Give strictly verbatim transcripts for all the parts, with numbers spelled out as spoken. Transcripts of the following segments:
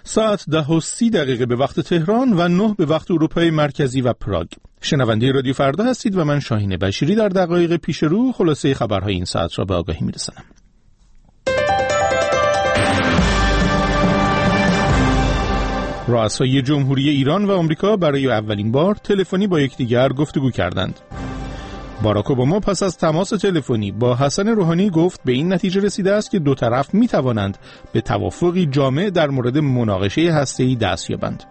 ساعت ده و سی دقیقه به وقت تهران و نه به وقت اروپای مرکزی و پراگ. شنونده رادیو فردا هستید و من شاهین بشیری در دقایق پیش رو خلاصه خبرهای این ساعت را به آگاهی می‌رسانم. رؤسای جمهوری ایران و آمریکا برای اولین بار تلفنی با یکدیگر گفتگو کردند. باراک اوباما پس از تماس تلفنی با حسن روحانی گفت به این نتیجه رسیده است که دو طرف می توانند به توافقی جامع در مورد مناقشه هسته‌ای دست یابند.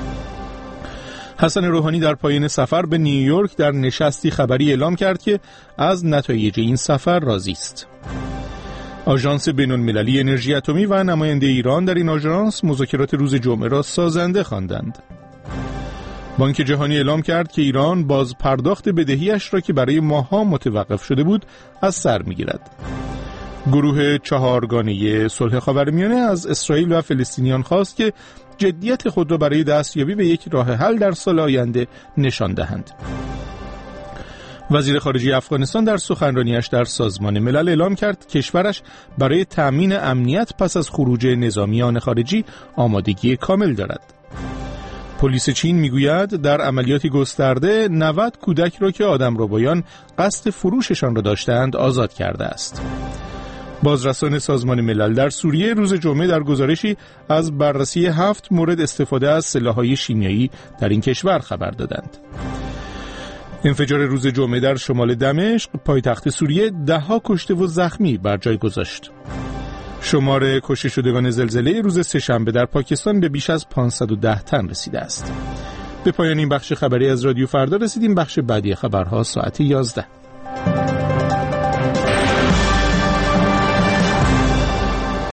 حسن روحانی در پایان سفر به نیویورک در نشستی خبری اعلام کرد که از نتایج این سفر راضی است. آژانس بین‌المللی انرژی اتمی و نماینده ایران در این آژانس مذاکرات روز جمعه را سازنده خواندند. بانک جهانی اعلام کرد که ایران باز پرداخت بدهیش را که برای ماه‌ها متوقف شده بود از سر می‌گیرد. گروه چهارگانه صلح خاورمیانه از اسرائیل و فلسطینیان خواست که جدیت خود را برای دستیابی به یک راه حل در سال آینده نشان دهند. وزیر خارجه افغانستان در سخنرانیش در سازمان ملل اعلام کرد کشورش برای تأمین امنیت پس از خروج نظامیان خارجی آمادگی کامل دارد. پلیس چین میگوید در عملیاتی گسترده نود کودک را که آدمربایان قصد فروششان را داشتند آزاد کرده است. بازرسان سازمان ملل در سوریه روز جمعه در گزارشی از بررسی هفت مورد استفاده از سلاح‌های شیمیایی در این کشور خبر دادند. انفجار روز جمعه در شمال دمشق پایتخت سوریه ده ها کشته و زخمی بر جای گذاشت. شمار کشته شدگان زلزله روز سه‌شنبه در پاکستان به بیش از پانصد و ده تن رسیده است. به پایان این بخش خبری از رادیو فردا رسیدیم. بخش بعدی خبرها ساعت یازده.